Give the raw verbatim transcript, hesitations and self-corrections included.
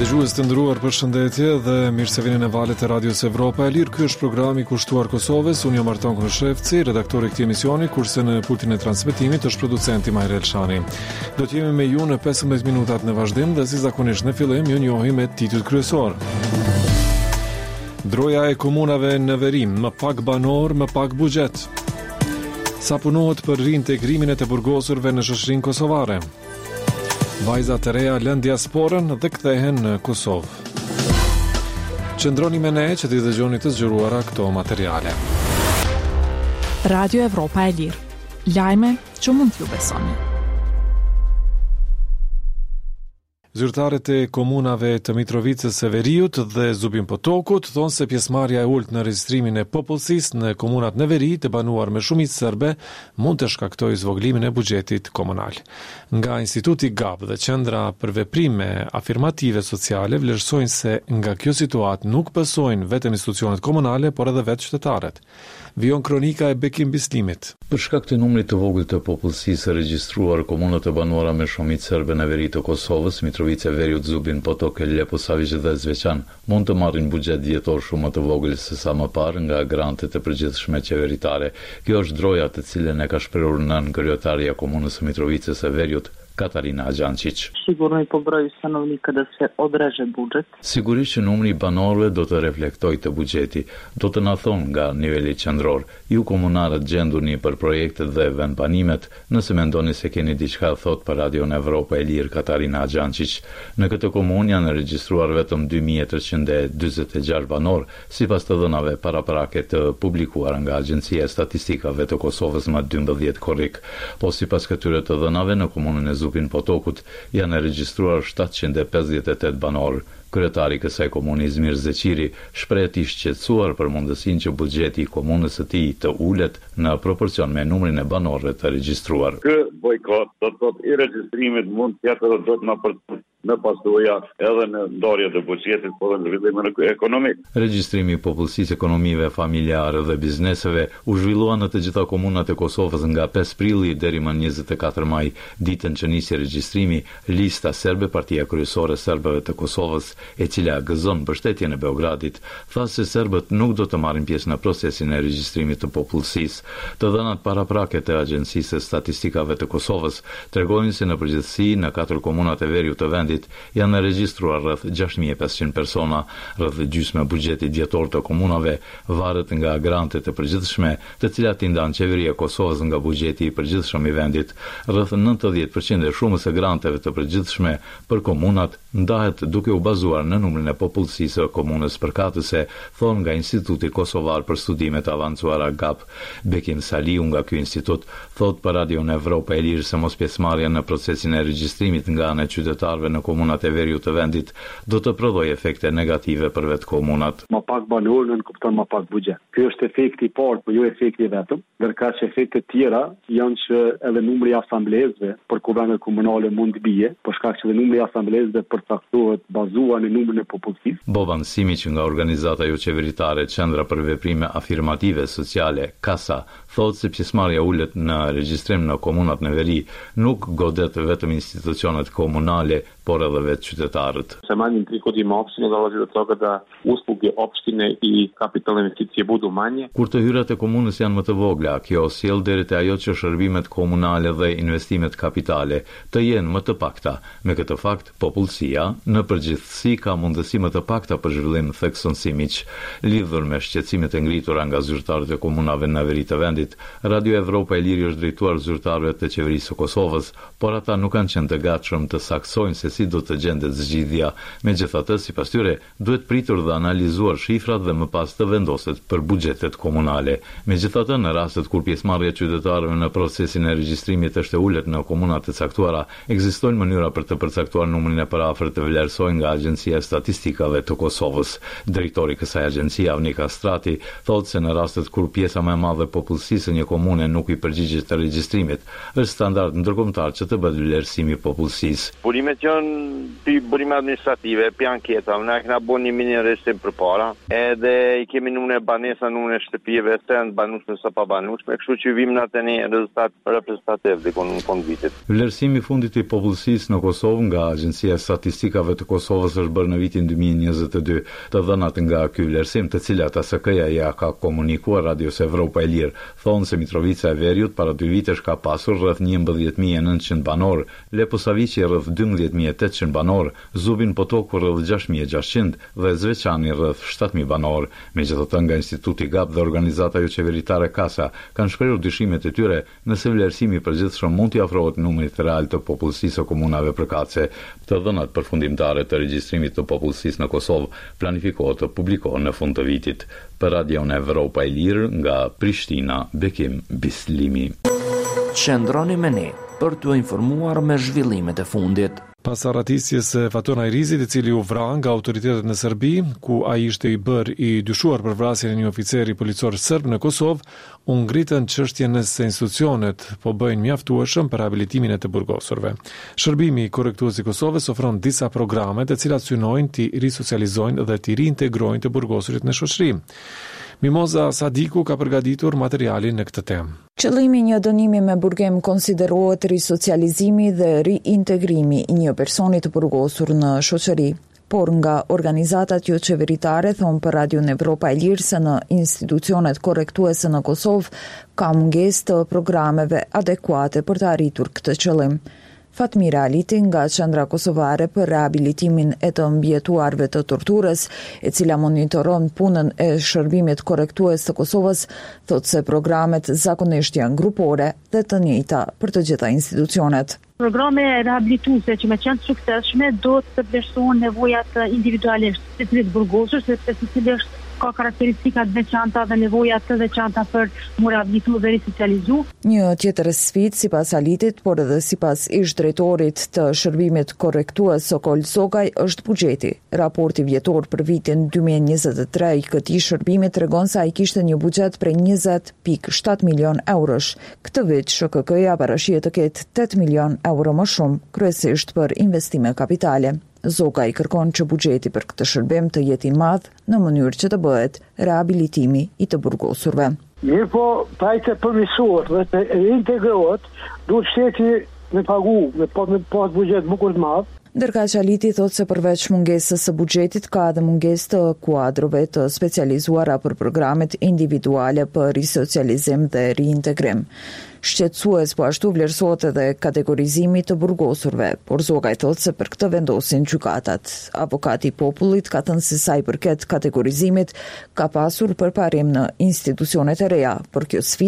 Dëgjues të nderuar, përshëndetje dhe mirë se vini në valët e Radios Evropa e Lirë. Ky është programi i kushtuar Kosovës. Unë jam Marton Krushevci, redaktori i këtij emisioni, kurse në pultin e transmetimit është producenti Majra Elshani. Do të jemi me ju në pesëmbëdhjetë minutat në vazhdim dhe si zakonisht në fillim ju njohim me titujt kryesor. Droja e komunave në verim, më pak banor, më pak buxhet. Sa punohet për rintegrimin e të burgosurve në shoqërinë kosovare. Vajzat e reja lën diasporën dhe kthehen në Kosovë. Qëndroni me ne që t'i dëgjoni të zgjuruara këto materiale. Radio Evropa e Lirë. Lajme që mund t'ju besoni. Zyrtarët e komunave të Mitrovicës së Veriut dhe Zubin Potokut thonë se pjesëmarrja e ulët në regjistrimin e popullsisë në komunat në veri të banuar me shumicë serbe mund të shkaktojë zvoglimin e buxhetit komunal. Nga Instituti G A B dhe Qendra për Veprime Afirmative Sociale vlerësojnë se nga kjo situatë nuk pësojnë vetëm institucionet komunale, por edhe vetë qytetarët. Vion kronika e Bekim Bislimit. Për shkak të numrit të vogël të popullsisë së regjistruar, komunat e banuara me shumicë serbe në veri të Kosovës, Mitrovica, Veriut, Zubin, Potok, Lepo, Saviç dhe Zveçan, mund të marrin buxhet vjetor shumë më të vogël se sa më parë nga grantet e përgjithshme qeveritare. Kjo është droja të cilën e ka shprehur nën kryetaria e komunës së Mitrovicës së Veriut, Katarina Agjancic. Sigurno i po broju stanovnika da se odreže budžet. Sigurisht që numri i banorëve do të reflektojë të buxheti, do të na thonë nga niveli qendror. Ju komunarët gjenduni për projektet dhe vendbanimet, nëse mendoni se keni diçka thot për Radio Evropa e Lirë, Katarina Agjancic. Në këtë komunë janë regjistruar vetëm dy mijë treqind e dyzet e gjashtë banor, sipas të dhënave paraprake të publikuara nga Agjencia e Statistikave të Kosovës më dymbëdhjetë korrik. Po sipas këtyre të dhënave në komunën e Zubin Potokut janë regjistruar shtatëqind e pesëdhjetë e tetë banor. Kryetari i kësaj komune Izmir Zeqiri shpreh të shqetësuar për mundësinë që buxheti i komunës së tij të ulet në proporcion me numrin e banorëve të regjistruar. Ky bojkot do të thotë i regjistrimit mund të jetë edhe do të na përcjellë në pasoja edhe në ndarje të buxhetit por në zhvillimin ekonomik. Regjistrimi i popullsisë, ekonomive familjare dhe bizneseve u zhvillua në të gjitha komunat e Kosovës nga pesë prilli deri më njëzet e katër maj, ditën që nisi regjistrimi. Lista serbe, partia kryesore e serbëve të Kosovës, e cila gëzon mbështetjen e Beogradit, tha se serbët nuk do të marrin pjesë në procesin e regjistrimit të popullsisë. Të dhënat paraprake të Agjencisë së Statistikave të Kosovës tregojnë se në përgjithësi në katër komunat e veriut të vendit janë regjistruar rreth gjashtë mijë e pesëqind persona, rreth gjysmë buxhetit vjetor të komunave varet nga grantet e përgjithshme, të cilat i ndan qeveria e Kosovës nga buxheti i përgjithshëm i vendit. Rreth nëntëdhjetë përqind e shumës së granteve të përgjithshme për komunat ndahet duke u bazuar në numrin e popullsisë së komunës përkatëse, thon nga Instituti Kosovar për Studime të Avancuara G A P. Bekim Saliu nga ky institut thot për Radio Evropa e Lirë se mos pjesëmarrja në procesin e regjistrimit nga ana e qytetarëve në komunat e veriut të vendit do të prodhojë efekte negative për vetë komunat. Më pak banor në kupton më pak buxhet. Ky është efekti i parë, por jo efekti vetëm, ndërkaq që efektet tjera janë që edhe numri i asamblezëve për kuvendet komunale mund të bie, por shkak që edhe numri i asamblezëve përcaktohet bazuar në numrin e popullsisë. Boban Simić nga organizata jo qeveritare Qendra për Veprime Afirmative Sociale, Kasa, thotë se pjesëmarrja ulet në regjistrim në komunat në veri nuk godet vetëm institucionet komunale, por edhe vetë qytetarët. Samani prihodima opštine dolazi do toga da usluge opštine i kapitalne investicije budu manje. Kur të hyrat e komunës janë më të vogla, kjo sjell deri te ajo që shërbimet komunale dhe investimet kapitale të jenë më të pakta. Me këtë fakt, popullsia në përgjithësi ka mundësi më të pakta për zhvillim, thekson Simić. Lidhur me shqetësimet e ngritura nga zyrtarët e komunave në veri të vendit, Radio Evropa e Lirë është drejtuar zyrtarëve të qeverisë së Kosovës, por ata nuk kanë qenë të gatshëm të saksojnë se si do të gjendet zgjidhja. Megjithatë, sipas tyre, duhet pritur dhe analizuar shifrat dhe më pas të vendoset për buxhetet komunale. Megjithatë, në rastet kur pjesëmarrja e qytetarëve në procesin e regjistrimit është e ulët në komunat e caktuara, ekzistojnë mënyra për të përcaktuar numrin e parafër të vlerësojnë nga Agjencia e Statistikave të Kosovës. Drejtori i kësaj agjencie, Avnika Strati, thotë se në rastet kur pjesa më e madhe e popullsisë së një komune nuk i përgjigjet të regjistrimit, është standard ndërkombëtar që të bëhet vlerësimi i popullsisë. Burimet janë punën pi burime administrative, pi anketa. Ne kena bën një mini arrestim përpara, edhe i kemi numrin e banesa, numrin e shtëpive të banueshme sa pa banueshme, kështu që vim na tani rezultat reprezentativ dikon në fund vitit. Vlerësimi i fundit i popullsisë në Kosovë nga Agjencia e Statistikave të Kosovës është bërë në vitin dy mijë e njëzet e dy. Të dhënat nga ky vlerësim, të cilat A S K-ja ja ka komunikuar Radios Evropa e Lirë, thonë se Mitrovica e Veriut para dy vitesh ka pasur rreth njëmbëdhjetë mijë e nëntëqind banor, Leposaviqi rreth dymbëdhjetë mijë e tetëqind banor, Zubin Potoku rreth gjashtë mijë e gjashtëqind dhe Zveçani rreth shtatë mijë banor. Megjithatë, nga Instituti G A P dhe organizata jo qeveritare Kasa kanë shprehur dyshimet e tyre nëse vlerësimi i përgjithshëm mund t'i afrohet numrit real të popullsisë së komunave përkatëse. Të dhënat përfundimtare të regjistrimit të popullsisë në Kosovë planifikohet të publikohen në fund të vitit. Për Radion Evropa e Lirë nga Prishtina, Bekim Bislimi. Qëndroni me ne për t'u informuar me zhvillimet e fundit. Pas arratisjes së Faton Ajrizit, i cili u vra nga autoritetet në Serbi, ku ai ishte i bërë i dyshuar për vrasjen e një oficeri policor serb në Kosovë, u ngritën çështjen nëse institucionet po bëjnë mjaftueshëm për rehabilitimin e të burgosurve. Shërbimi korrektues i Kosovës ofron disa programe të cilat synojnë t'i risocializojnë dhe t'i riintegrojnë të burgosurit në shoqëri. Mimoza Sadiku ka përgatitur materialin në këtë temë. Qëllimi i një dënimi me burgim konsiderohet risocializimi dhe riintegrimi i një personi të burgosur në shoqëri. Por nga organizatat jo qeveritare thonë për Radion Evropa e Lirë se në institucionet korrektuese në Kosovë ka mungesë të programeve adekuate për të arritur këtë qëllim. Fatmira Aliti nga Qendra Kosovare për rehabilitimin e të mbijetuarve të torturës, e cila monitoron punën e shërbimit korrektues të Kosovës, thotë se programet zakonisht janë grupore dhe të njëjta për të gjitha institucionet. Programe rehabilituese që me qenë suksesshme do të vlerësohen nevojat individualisht të cilit burgosur, sepse secili është ka karakteristika të veçanta dhe nevoja të veçanta për mu rehabilitu dhe risocializu. Një tjetër sfidë sipas Alitit, por edhe sipas ish drejtorit të shërbimit korrektues Sokol Zogaj është buxheti. Raporti vjetor për vitin dy mijë e njëzet e tre i këtij shërbimi tregon se ai kishte një buxhet prej njëzet pikë shtatë milion eurosh. Këtë vit Sh K K-ja parashihet të ketë tetë milion euro më shumë, kryesisht për investime kapitale. Zoga i kërkon që buxheti për këtë shërbim të jetë i madh në mënyrë që të bëhet rehabilitimi i të burgosurve. Mirë po, pajtë përmirësohet dhe të integrohet, duhet shteti me pagu, me pas me pas buxhet më të madh. Ndërka që Aliti thotë se përveç mungesës së buxhetit ka edhe mungesë të kuadrove të specializuara për programet individuale për risocializim dhe riintegrim. Shqetësues po ashtu vlerësohet edhe kategorizimi të burgosurve, por Zogaj thotë se për këtë vendosin gjykatat. Avokati i popullit ka thënë se sa i përket kategorizimit ka pasur përparim në institucionet e reja, por kjo sfidë